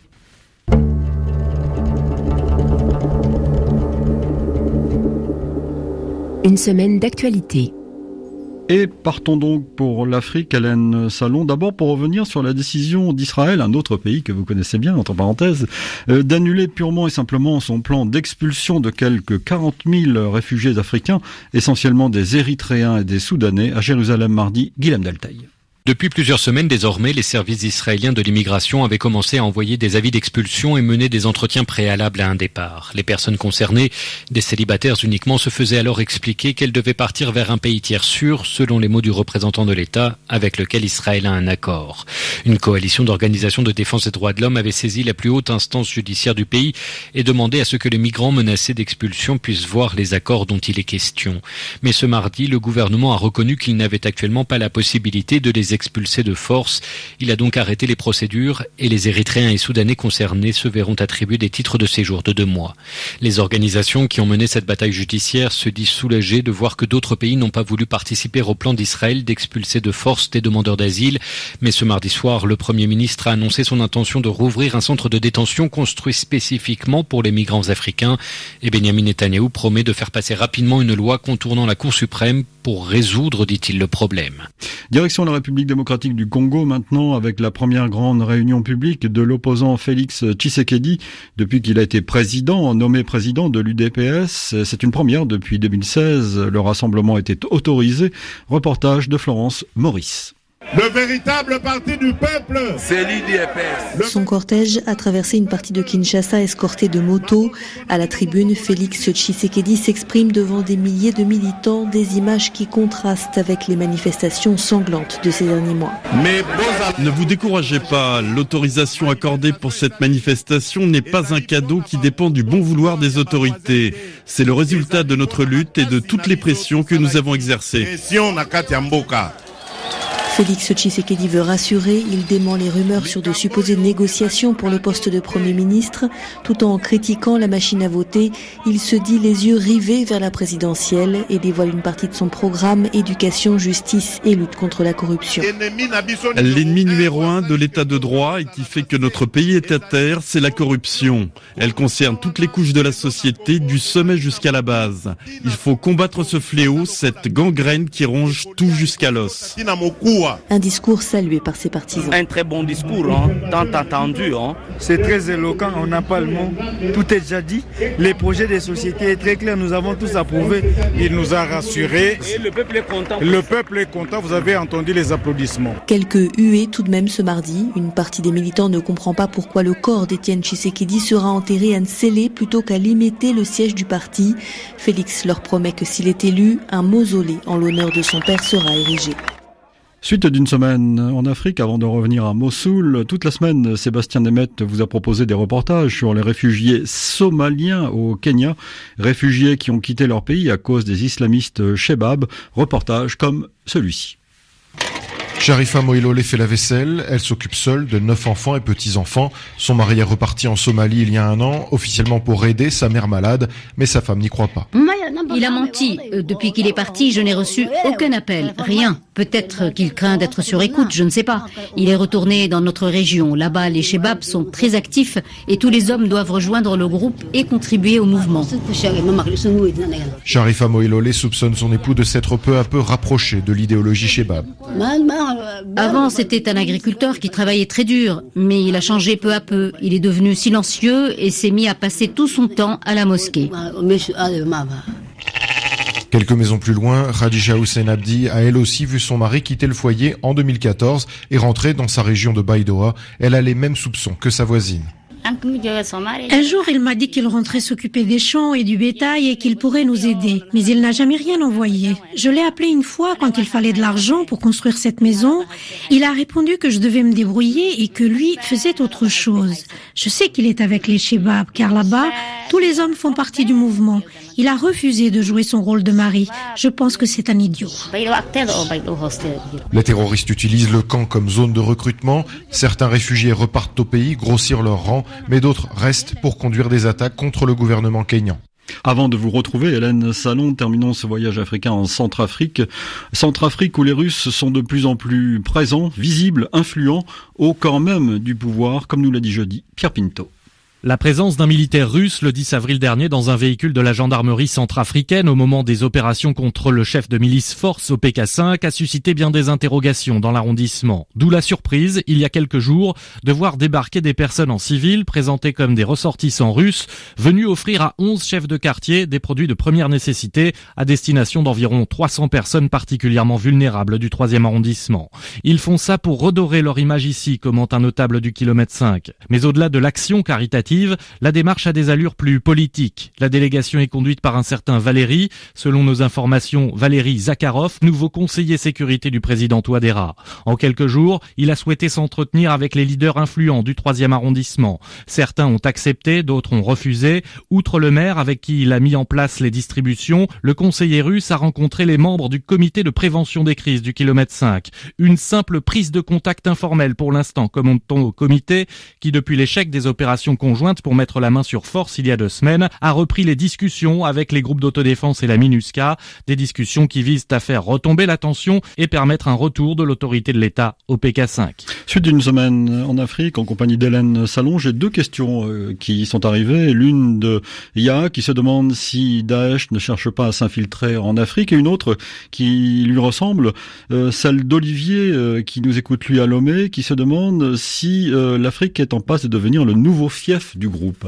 Une semaine d'actualité. Et partons donc pour l'Afrique, Hélène Salon. D'abord pour revenir sur la décision d'Israël, un autre pays que vous connaissez bien, entre parenthèses, euh, d'annuler purement et simplement son plan d'expulsion de quelques quarante mille réfugiés africains, essentiellement des Érythréens et des Soudanais, à Jérusalem mardi. Guilhem Deltaï. Depuis plusieurs semaines désormais, les services israéliens de l'immigration avaient commencé à envoyer des avis d'expulsion et mener des entretiens préalables à un départ. Les personnes concernées, des célibataires uniquement, se faisaient alors expliquer qu'elles devaient partir vers un pays tiers sûr, selon les mots du représentant de l'État, avec lequel Israël a un accord. Une coalition d'organisations de défense des droits de l'homme avait saisi la plus haute instance judiciaire du pays et demandé à ce que les migrants menacés d'expulsion puissent voir les accords dont il est question. Mais ce mardi, le gouvernement a reconnu qu'il n'avait actuellement pas la possibilité de les expulsés de force. Il a donc arrêté les procédures et les Érythréens et Soudanais concernés se verront attribuer des titres de séjour de deux mois. Les organisations qui ont mené cette bataille judiciaire se disent soulagées de voir que d'autres pays n'ont pas voulu participer au plan d'Israël d'expulser de force des demandeurs d'asile. Mais ce mardi soir, le Premier ministre a annoncé son intention de rouvrir un centre de détention construit spécifiquement pour les migrants africains. Et Benjamin Netanyahou promet de faire passer rapidement une loi contournant la Cour suprême pour résoudre, dit-il, le problème. Direction la République démocratique du Congo maintenant, avec la première grande réunion publique de l'opposant Félix Tshisekedi depuis qu'il a été président, nommé président de l'U D P S. C'est une première depuis deux mille seize. Le rassemblement était autorisé. Reportage de Florence Maurice. Le véritable parti du peuple, c'est l'U D P S. Son cortège a traversé une partie de Kinshasa escorté de motos. À la tribune, Félix Tshisekedi s'exprime devant des milliers de militants, des images qui contrastent avec les manifestations sanglantes de ces derniers mois. Mais ne vous découragez pas, l'autorisation accordée pour cette manifestation n'est pas un cadeau qui dépend du bon vouloir des autorités. C'est le résultat de notre lutte et de toutes les pressions que nous avons exercées. Félix Tshisekedi veut rassurer, il dément les rumeurs sur de supposées négociations pour le poste de Premier ministre. Tout en critiquant la machine à voter, il se dit les yeux rivés vers la présidentielle et dévoile une partie de son programme éducation, justice et lutte contre la corruption. L'ennemi numéro un de l'état de droit et qui fait que notre pays est à terre, c'est la corruption. Elle concerne toutes les couches de la société, du sommet jusqu'à la base. Il faut combattre ce fléau, cette gangrène qui ronge tout jusqu'à l'os. Un discours salué par ses partisans. Un très bon discours, hein, tant attendu. Hein. C'est très éloquent, on n'a pas le mot. Tout est déjà dit. Les projets des sociétés est très clair, nous avons tous approuvé. Il nous a rassurés. Et le peuple est content. Le peuple est content, vous avez entendu les applaudissements. Quelques huées tout de même ce mardi. Une partie des militants ne comprend pas pourquoi le corps d'Étienne Tshisekedi sera enterré à Nsélé plutôt qu'à limiter le siège du parti. Félix leur promet que s'il est élu, un mausolée en l'honneur de son père sera érigé. Suite d'une semaine en Afrique, avant de revenir à Mossoul, toute la semaine, Sébastien Nemeth vous a proposé des reportages sur les réfugiés somaliens au Kenya, réfugiés qui ont quitté leur pays à cause des islamistes Shebab, reportages comme celui-ci. Sharifa Moilole fait la vaisselle, elle s'occupe seule de neuf enfants et petits-enfants. Son mari est reparti en Somalie il y a un an, officiellement pour aider sa mère malade, mais sa femme n'y croit pas. Il a menti. Depuis qu'il est parti, je n'ai reçu aucun appel, rien. Peut-être qu'il craint d'être sur écoute, je ne sais pas. Il est retourné dans notre région. Là-bas, les Shebab sont très actifs et tous les hommes doivent rejoindre le groupe et contribuer au mouvement. Sharifa Moilole soupçonne son époux de s'être peu à peu rapproché de l'idéologie Shebab. Avant, c'était un agriculteur qui travaillait très dur, mais il a changé peu à peu. Il est devenu silencieux et s'est mis à passer tout son temps à la mosquée. Quelques maisons plus loin, Khadija Hussein Abdi a elle aussi vu son mari quitter le foyer en deux mille quatorze et rentrer dans sa région de Baidoa. Elle a les mêmes soupçons que sa voisine. Un jour, il m'a dit qu'il rentrait s'occuper des champs et du bétail et qu'il pourrait nous aider. Mais il n'a jamais rien envoyé. Je l'ai appelé une fois quand il fallait de l'argent pour construire cette maison. Il a répondu que je devais me débrouiller et que lui faisait autre chose. Je sais qu'il est avec les Shebab, car là-bas, tous les hommes font partie du mouvement. Il a refusé de jouer son rôle de mari. Je pense que c'est un idiot. Les terroristes utilisent le camp comme zone de recrutement. Certains réfugiés repartent au pays, grossir leur rang, mais d'autres restent pour conduire des attaques contre le gouvernement kényan. Avant de vous retrouver, Hélène Salon, terminons ce voyage africain en Centrafrique. Centrafrique où les Russes sont de plus en plus présents, visibles, influents, au corps même du pouvoir, comme nous l'a dit jeudi Pierre Pinto. La présence d'un militaire russe le dix avril dernier dans un véhicule de la gendarmerie centrafricaine au moment des opérations contre le chef de milice Force au P K cinq a suscité bien des interrogations dans l'arrondissement. D'où la surprise, il y a quelques jours, de voir débarquer des personnes en civil présentées comme des ressortissants russes venus offrir à onze chefs de quartier des produits de première nécessité à destination d'environ trois cents personnes particulièrement vulnérables du troisième arrondissement. Ils font ça pour redorer leur image ici, commente un notable du kilomètre cinq. Mais au-delà de l'action caritative, la démarche a des allures plus politiques. La délégation est conduite par un certain Valéry, selon nos informations Valéry Zakharov, nouveau conseiller sécurité du président Touadéra. En quelques jours, il a souhaité s'entretenir avec les leaders influents du troisième arrondissement. Certains ont accepté, d'autres ont refusé. Outre le maire avec qui il a mis en place les distributions, le conseiller russe a rencontré les membres du comité de prévention des crises du kilomètre cinq. Une simple prise de contact informelle pour l'instant, commente-t-on au comité, qui depuis l'échec des opérations conjointes pour mettre la main sur Force il y a deux semaines, a repris les discussions avec les groupes d'autodéfense et la MINUSCA, des discussions qui visent à faire retomber la tension et permettre un retour de l'autorité de l'État au P K cinq. Suite d'une semaine en Afrique, en compagnie d'Hélène Salon, j'ai deux questions euh, qui sont arrivées. L'une de Ya, qui se demande si Daesh ne cherche pas à s'infiltrer en Afrique, et une autre qui lui ressemble, euh, celle d'Olivier, euh, qui nous écoute lui à Lomé, qui se demande si euh, l'Afrique est en passe de devenir le nouveau fief du groupe.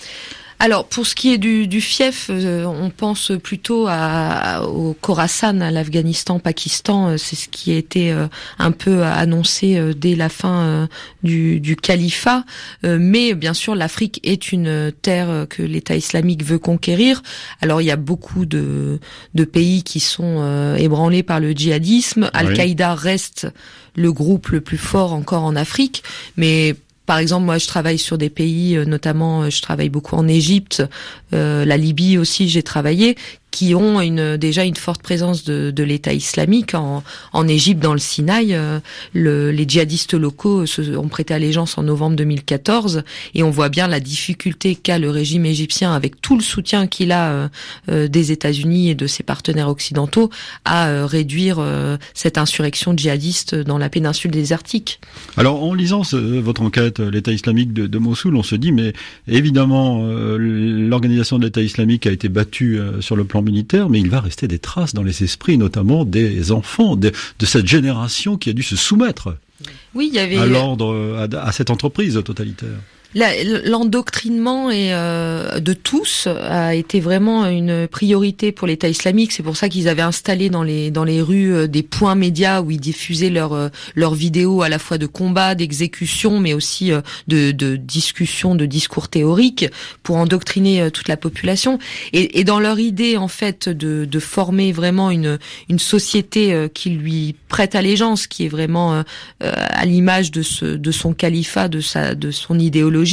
Alors, pour ce qui est du, du fief, euh, on pense plutôt à, au Khorasan, à l'Afghanistan, Pakistan. Euh, c'est ce qui a été euh, un peu annoncé euh, dès la fin euh, du, du califat. Euh, mais bien sûr, l'Afrique est une terre que l'État islamique veut conquérir. Alors, il y a beaucoup de, de pays qui sont euh, ébranlés par le djihadisme. Al-Qaïda reste le groupe le plus fort encore en Afrique, mais par exemple, moi, je travaille sur des pays, notamment, je travaille beaucoup en Égypte, euh, la Libye aussi, j'ai travaillé, qui ont une, déjà une forte présence de, de l'État islamique. En, en Égypte, dans le Sinaï, euh, le, les djihadistes locaux se, ont prêté allégeance en novembre deux mille quatorze, et on voit bien la difficulté qu'a le régime égyptien, avec tout le soutien qu'il a euh, euh, des États-Unis et de ses partenaires occidentaux, à euh, réduire euh, cette insurrection djihadiste dans la péninsule désertique. Alors, en lisant ce, votre enquête, l'État islamique de, de Mossoul, on se dit, mais évidemment, euh, l'organisation de l'État islamique a été battue euh, sur le plan militaire, mais il va rester des traces dans les esprits, notamment des enfants, de, de cette génération qui a dû se soumettre oui, il y avait... à l'ordre, à, à cette entreprise totalitaire. L'endoctrinement et euh, de tous a été vraiment une priorité pour l'État islamique. C'est pour ça qu'ils avaient installé dans les dans les rues euh, des points médias où ils diffusaient leurs euh, leurs vidéos à la fois de combat, d'exécution, mais aussi euh, de de discussion, de discours théoriques pour endoctriner euh, toute la population. Et, et dans leur idée en fait de de former vraiment une une société euh, qui lui prête allégeance, qui est vraiment euh, euh, à l'image de ce de son califat, de sa de son idéologie.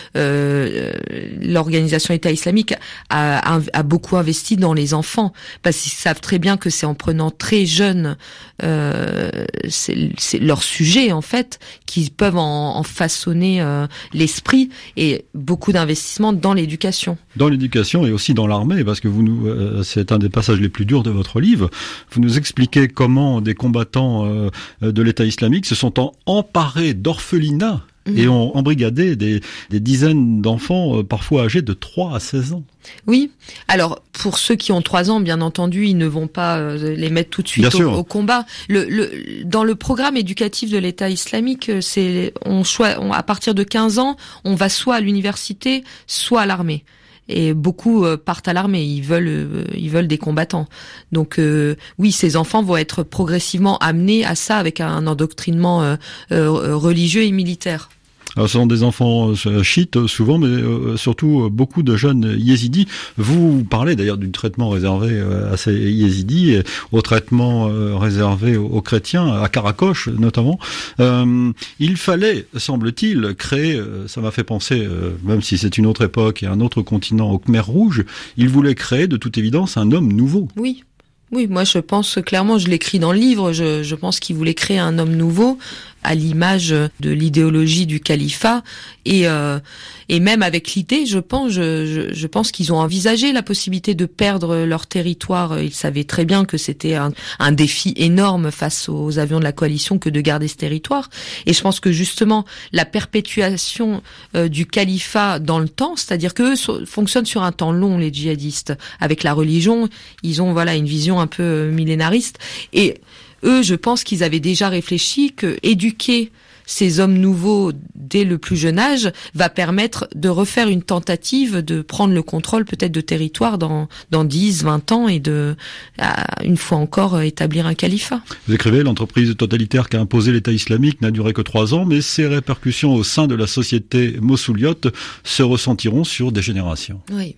Euh, l'organisation État islamique a, a, a beaucoup investi dans les enfants parce qu'ils savent très bien que c'est en prenant très jeunes euh, c'est, c'est leur sujet en fait qu'ils peuvent en, en façonner euh, l'esprit, et beaucoup d'investissement dans l'éducation. Dans l'éducation et aussi dans l'armée, parce que vous nous, euh, c'est un des passages les plus durs de votre livre. Vous nous expliquez comment des combattants euh, de l'État islamique se sont en, emparés d'orphelinats et ont embrigadé des, des dizaines d'enfants, euh, parfois âgés de trois à seize ans. Oui. Alors, pour ceux qui ont trois ans, bien entendu, ils ne vont pas euh, les mettre tout de suite au, au combat. Le, le, dans le programme éducatif de l'État islamique, c'est, on, on, à partir de quinze ans, on va soit à l'université, soit à l'armée. Et beaucoup euh, partent à l'armée, ils veulent euh, ils veulent des combattants. Donc euh, oui, ces enfants vont être progressivement amenés à ça avec un endoctrinement euh, euh, religieux et militaire. Alors, ce sont des enfants euh, chiites souvent, mais euh, surtout euh, beaucoup de jeunes yézidis. Vous parlez d'ailleurs du traitement réservé euh, à ces yézidis, et au traitement euh, réservé aux, aux chrétiens, à Karakoche notamment. Euh, il fallait, semble-t-il, créer, euh, ça m'a fait penser, euh, même si c'est une autre époque et un autre continent, au Khmer Rouge, il voulait créer de toute évidence un homme nouveau. Oui. Oui, moi je pense clairement, je l'écris dans le livre, je, je pense qu'il voulait créer un homme nouveau à l'image de l'idéologie du califat, et euh, et même avec l'idée, je pense, je, je, je pense qu'ils ont envisagé la possibilité de perdre leur territoire. Ils savaient très bien que c'était un, un défi énorme face aux avions de la coalition que de garder ce territoire. Et je pense que justement la perpétuation euh, du califat dans le temps, c'est-à-dire qu'eux so, fonctionnent sur un temps long, les djihadistes, avec la religion, ils ont voilà une vision un peu millénariste, et eux, je pense qu'ils avaient déjà réfléchi que éduquer ces hommes nouveaux dès le plus jeune âge va permettre de refaire une tentative de prendre le contrôle peut-être de territoire dans dans dix, vingt ans, et de une fois encore établir un califat. Vous écrivez, l'entreprise totalitaire qu'a imposé l'État islamique n'a duré que trois ans, mais ses répercussions au sein de la société mossouliote se ressentiront sur des générations. Oui.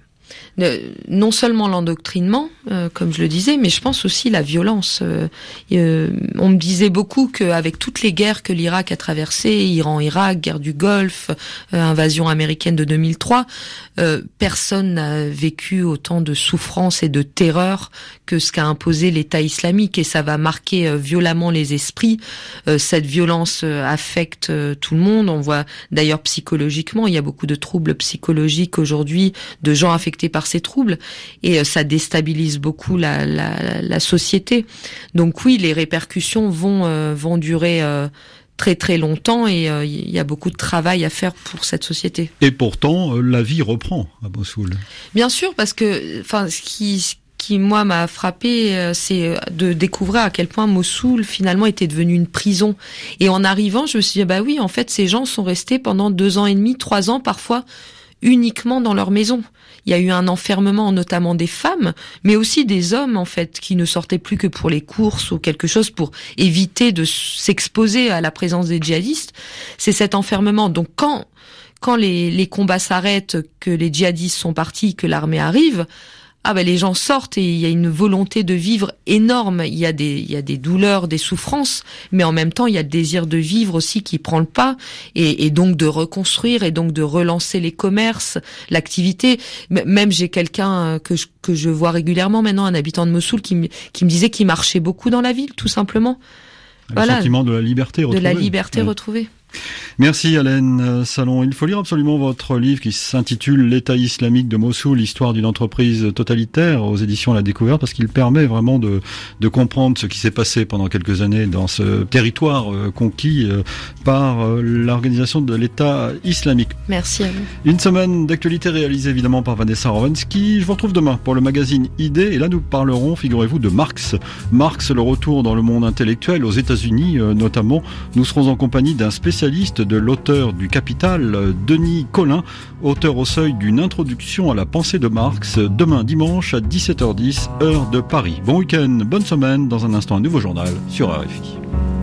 Non seulement l'endoctrinement, euh, comme je le disais, mais je pense aussi la violence. Euh, euh, on me disait beaucoup qu'avec toutes les guerres que l'Irak a traversées, Iran-Irak, guerre du Golfe, euh, invasion américaine de deux mille trois, euh, personne n'a vécu autant de souffrance et de terreur que ce qu'a imposé l'État islamique, et ça va marquer euh, violemment les esprits. Euh, cette violence euh, affecte euh, tout le monde. On voit d'ailleurs psychologiquement, il y a beaucoup de troubles psychologiques aujourd'hui, de gens affectés par ces troubles, et euh, ça déstabilise beaucoup la, la, la société. Donc oui, les répercussions vont euh, vont durer euh, très très longtemps, et il euh, y a beaucoup de travail à faire pour cette société. Et pourtant, euh, la vie reprend à Mossoul. Bien sûr, parce que enfin ce qui ce qui moi m'a frappé, euh, c'est de découvrir à quel point Mossoul finalement était devenu une prison. Et en arrivant, je me suis dit bah oui, en fait, ces gens sont restés pendant deux ans et demi, trois ans parfois, uniquement dans leur maison. Il y a eu un enfermement, notamment des femmes, mais aussi des hommes, en fait, qui ne sortaient plus que pour les courses ou quelque chose pour éviter de s'exposer à la présence des djihadistes. C'est cet enfermement. Donc quand, quand les, les combats s'arrêtent, que les djihadistes sont partis, que l'armée arrive, ah ben les gens sortent, et il y a une volonté de vivre énorme. Il y a des il y a des douleurs, des souffrances, mais en même temps il y a le désir de vivre aussi qui prend le pas, et, et donc de reconstruire, et donc de relancer les commerces, l'activité. Même j'ai quelqu'un que je, que je vois régulièrement maintenant, un habitant de Mossoul, qui me qui me disait qu'il marchait beaucoup dans la ville, tout simplement. Le voilà, sentiment de la liberté retrouvée. De la liberté ouais. retrouvée. Merci Hélène Salon. Il faut lire absolument votre livre qui s'intitule L'État islamique de Mossoul, l'histoire d'une entreprise totalitaire, aux éditions La Découverte, parce qu'il permet vraiment de, de comprendre ce qui s'est passé pendant quelques années dans ce territoire euh, conquis euh, par euh, l'organisation de l'État islamique. Merci à vous. Une semaine d'actualité réalisée évidemment par Vanessa Rovansky. Je vous retrouve demain pour le magazine Idées, et là nous parlerons, figurez-vous, de Marx. Marx, le retour dans le monde intellectuel aux États-Unis euh, notamment. Nous serons en compagnie d'un spécialiste spécialiste de l'auteur du Capital, Denis Collin, auteur au seuil d'une introduction à la pensée de Marx, demain dimanche à dix-sept heures dix, heure de Paris. Bon week-end, bonne semaine, dans un instant un nouveau journal sur R F I.